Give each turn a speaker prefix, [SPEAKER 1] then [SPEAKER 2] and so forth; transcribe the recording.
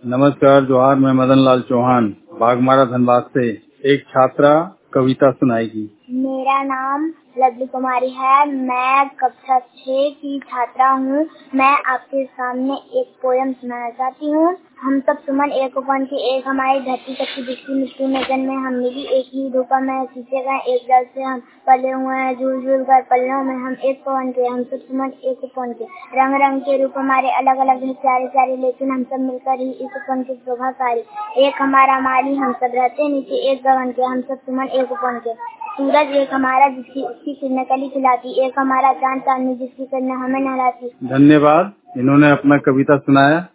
[SPEAKER 1] नमस्कार जोहार, मैं मदन लाल चौहान बागमारा धनबाद से। एक छात्रा कविता सुनाएगी।
[SPEAKER 2] मेरा नाम लवली कुमारी है। मैं कक्षा 6 की छात्रा हूँ। मैं आपके सामने एक पोयम सुनाना चाहती हूँ। हम सब सुमन एक उपवन के, एक हमारी धरती सबकी दिखती मिट्टी में जन्मे हम मिली एक ही धूपा में सींचे गए एक जल से हम पले हुए हैं झूल झूल कर पल्लों में हम एक पवन के। हम सब सुमन एक उपवन के, रंग रंग के रूप हमारे अलग अलग हैं प्यारे प्यारे, लेकिन हम सब मिलकर ही इस उपवन की शोभा सारी। एक हमारा माली हम सब रहते नीचे एक गगन के, हम सब सुमन एक उपवन के। सूरज एक हमारा जिसकी उसकी किरणें कली खिलाती, एक हमारा चांद चांदनी जिसकी किरणें हमें नहलाती।
[SPEAKER 1] धन्यवाद, इन्होंने अपना कविता सुनाया।